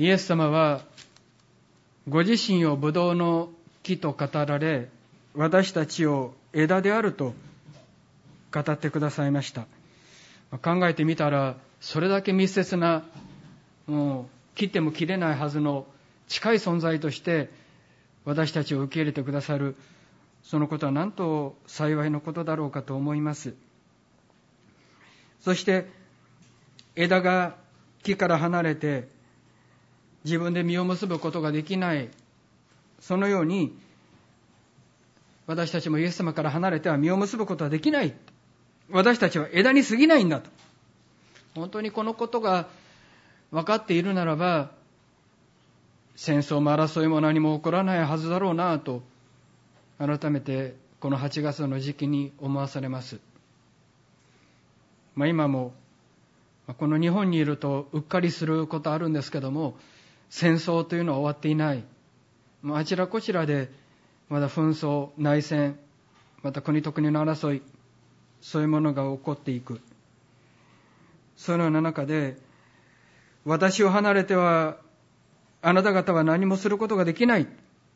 イエス様はご自身をブドウの木と語られ、私たちを枝であると語ってくださいました。考えてみたら、それだけ密接な、もう切っても切れないはずの近い存在として私たちを受け入れてくださる、そのことはなんと幸いのことだろうかと思います。そして枝が木から離れて自分で実を結ぶことができない、そのように私たちもイエス様から離れては実を結ぶことはできない。私たちは枝に過ぎないんだと。本当にこのことが分かっているならば、戦争も争いも何も起こらないはずだろうなと、改めてこの8月の時期に思わされます。今もこの日本にいるとうっかりすることあるんですけども、戦争というのは終わっていない。あちらこちらでまだ紛争、内戦、また国と国の争い、そういうものが起こっていく。そのような中で、私を離れてはあなた方は何もすることができない。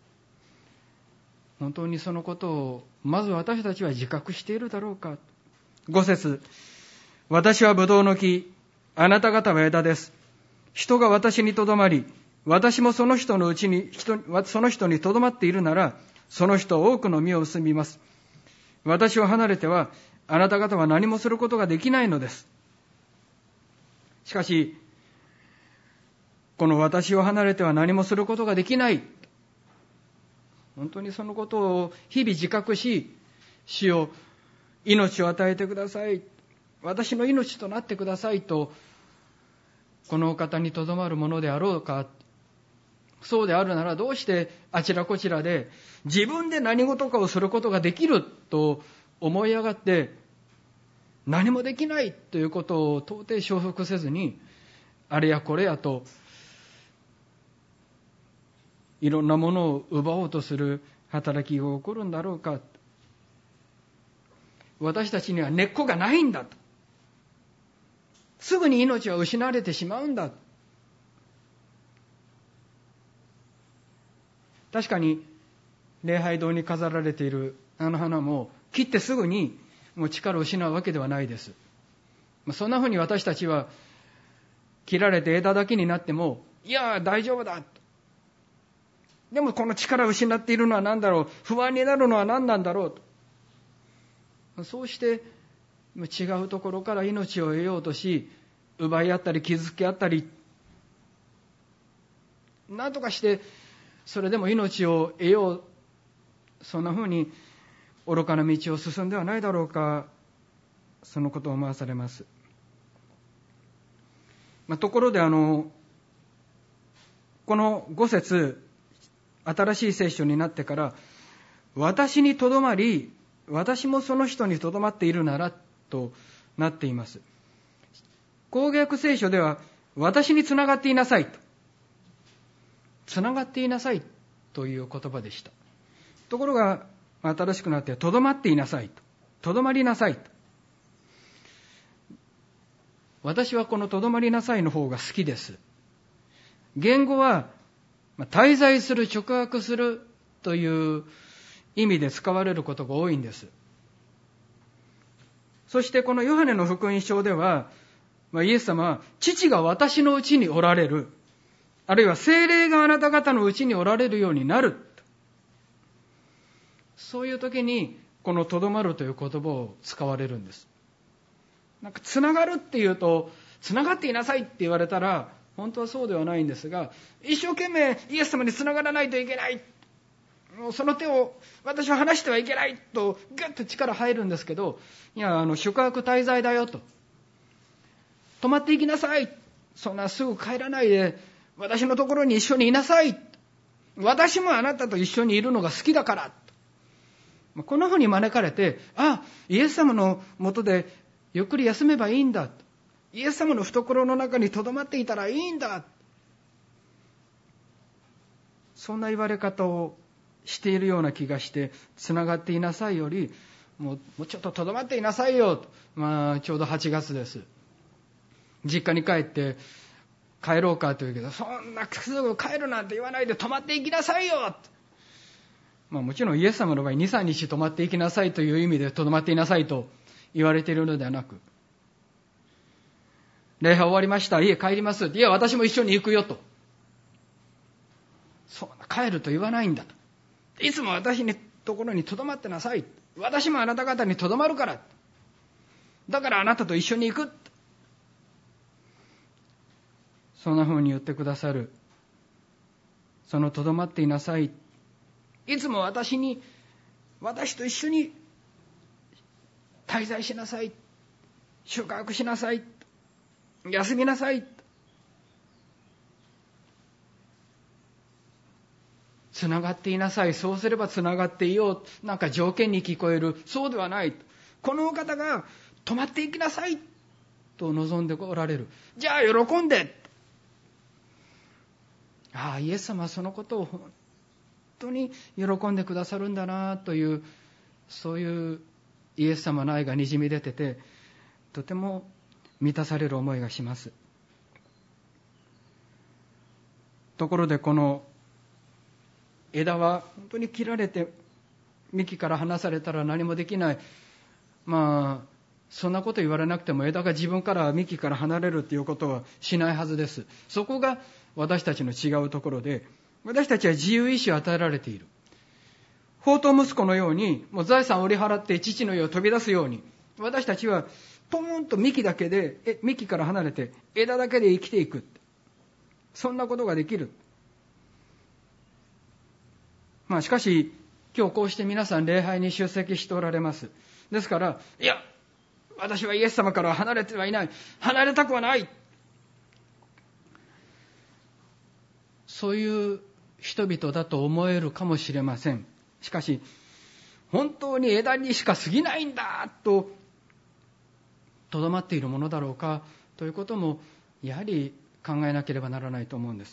本当にそのことをまず私たちは自覚しているだろうか。5節、私はブドウの木、あなた方は枝です。人が私にとどまり、私もその人のうちに、その人にとどまっているなら、その人は多くの実を結びます。私を離れてはあなた方は何もすることができないのです。しかし、この私を離れては何もすることができない。本当にそのことを日々自覚し、主よ、命を与えてください。私の命となってくださいと、このお方にとどまるものであろうか。そうであるならどうしてあちらこちらで自分で何事かをすることができると思い上がって何もできないということを到底承服せずに、あれやこれやといろんなものを奪おうとする働きが起こるんだろうか。私たちには根っこがないんだと。すぐに命は失われてしまうんだ。確かに礼拝堂に飾られているあの花も切ってすぐにもう力を失うわけではないです。そんなふうに私たちは切られて枝だけになっても、いや大丈夫だ。でもこの力を失っているのは何だろう、不安になるのは何なんだろうと。そうして違うところから命を得ようとし、奪い合ったり傷つけ合ったり、何とかしてそれでも命を得よう、そんなふうに愚かな道を進んではないだろうか。そのことを思わされます。ところでこの5節、新しい聖書になってから、私にとどまり私もその人にとどまっているならとなっています。公約聖書では私につながっていなさいと、つながっていなさいという言葉でした。ところが新しくなってとどまっていなさいと、とどまりなさいと。私はこのとどまりなさいの方が好きです。言語は滞在する、直泊するという意味で使われることが多いんです。そしてこのヨハネの福音書では、イエス様は父が私のうちにおられる、あるいは聖霊があなた方のうちにおられるようになる、そういう時にこのとどまるという言葉を使われるんです。つながるっていうと、つながっていなさいって言われたら本当はそうではないんですが、一生懸命イエス様につながらないといけない、もうその手を私は離してはいけないとグッと力入るんですけど、いや宿泊滞在だよと、泊まっていきなさい、そんなすぐ帰らないで私のところに一緒にいなさい、私もあなたと一緒にいるのが好きだからと、こんなふうに招かれて、イエス様のもとでゆっくり休めばいいんだ、イエス様の懐の中にとどまっていたらいいんだ、そんな言われ方をしているような気がして、つながっていなさいよりもうちょっととどまっていなさいよと。ちょうど8月です。実家に帰って帰ろうかと言うけど、そんなすぐ帰るなんて言わないで泊まっていきなさいよ。もちろんイエス様の場合 2,3 日泊まっていきなさいという意味で泊まっていなさいと言われているのではなく、礼拝終わりました、家帰ります、いや私も一緒に行くよと、そんな帰ると言わないんだと、いつも私のところにとどまってなさい、私もあなた方にとどまるから、だからあなたと一緒に行く、そんな風に言ってくださる。そのとどまっていなさい、いつも私と一緒に滞在しなさい、宿泊しなさい、休みなさい、つながっていなさい、そうすればつながっていよう、なんか条件に聞こえる。そうではない。このお方が泊まっていきなさいと望んでおられる。じゃあ喜んで、イエス様はそのことを本当に喜んでくださるんだなという、そういうイエス様の愛がにじみ出てて、とても満たされる思いがします。ところでこの枝は本当に切られて幹から離されたら何もできない、そんなこと言われなくても枝が自分から幹から離れるということはしないはずです。そこが私たちの違うところで、私たちは自由意志を与えられている。放蕩息子のようにもう財産を売り払って父の家を飛び出すように、私たちはポーンと幹から離れて枝だけで生きていく、そんなことができる。しかし今日こうして皆さん礼拝に出席しておられます。ですから、いや私はイエス様から離れてはいない、離れたくはない、そういう人々だと思えるかもしれません。しかし本当に枝にしか過ぎないんだととどまっているものだろうかということもやはり考えなければならないと思うんです。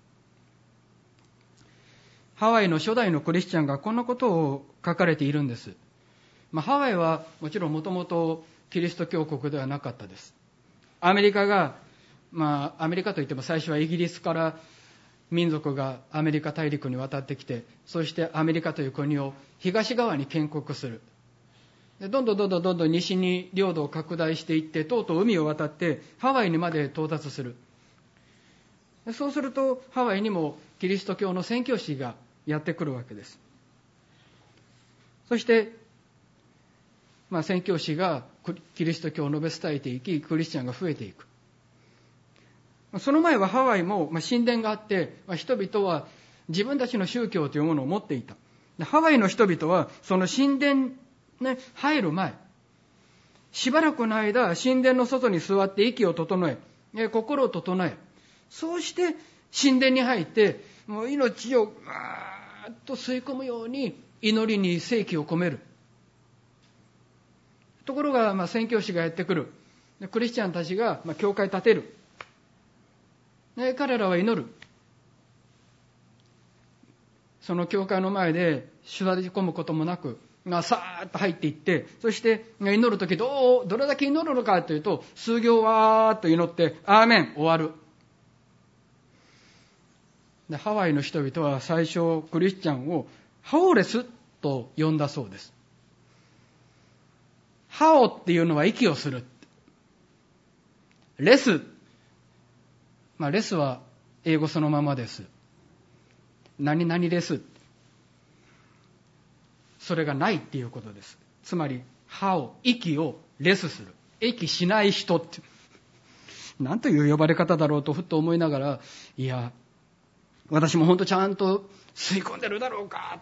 ハワイの初代のクリスチャンがこんなことを書かれているんです。ハワイはもちろんもともとキリスト教国ではなかったです。アメリカが、アメリカといっても最初はイギリスから民族がアメリカ大陸に渡ってきて、そしてアメリカという国を東側に建国する。でどんどん西に領土を拡大していって、とうとう海を渡ってハワイにまで到達する。でそうするとハワイにもキリスト教の宣教師がやってくるわけです。そして宣教師がキリスト教を述べ伝えていき、クリスチャンが増えていく。その前はハワイも神殿があって、人々は自分たちの宗教というものを持っていた。でハワイの人々はその神殿に入る前、しばらくの間神殿の外に座って息を整え、心を整え、そうして神殿に入ってもう命をガーッと吸い込むように祈りに生気を込める。ところが宣教師がやってくる。でクリスチャンたちが教会建てる。で彼らは祈る。その教会の前で座り込むこともなく、さーっと入っていって、そして祈るときどれだけ祈るのかというと、数行わーっと祈ってアーメン終わる。でハワイの人々は最初クリスチャンをハオレスと呼んだそうです。ハオっていうのは息をする。レス、レスは英語そのままです。何々レス、それがないっていうことです。つまりハオ、息をレスする、息しない人って、なんという呼ばれ方だろうとふっと思いながら、いや私も本当ちゃんと吸い込んでるだろうか、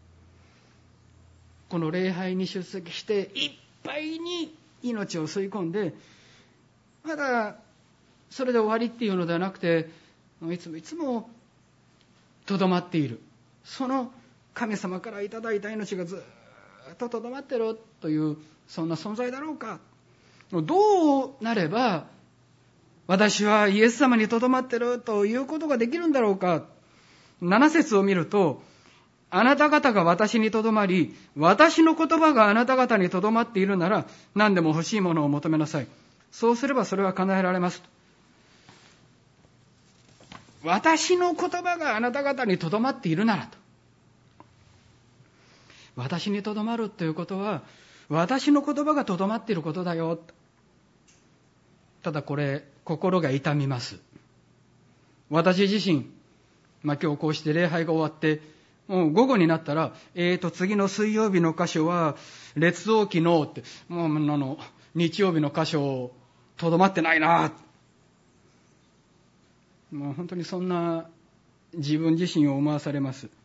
この礼拝に出席していっぱいに命を吸い込んで、まだそれで終わりっていうのではなくて、いつもとどまっている、その神様からいただいた命がずっととどまってるという、そんな存在だろうか。どうなれば私はイエス様にとどまってるということができるんだろうか。7節を見ると、あなた方が私にとどまり、私の言葉があなた方にとどまっているなら、何でも欲しいものを求めなさい。そうすればそれは叶えられます。 私の言葉があなた方にとどまっているならと。私にとどまるということは、私の言葉がとどまっていることだよ。ただこれ、心が痛みます。私自身、今日こうして礼拝が終わって、もう午後になったら、次の水曜日の箇所は、列王記のって、もう日曜日の箇所をとどまってないな。もう本当にそんな自分自身を思わされます。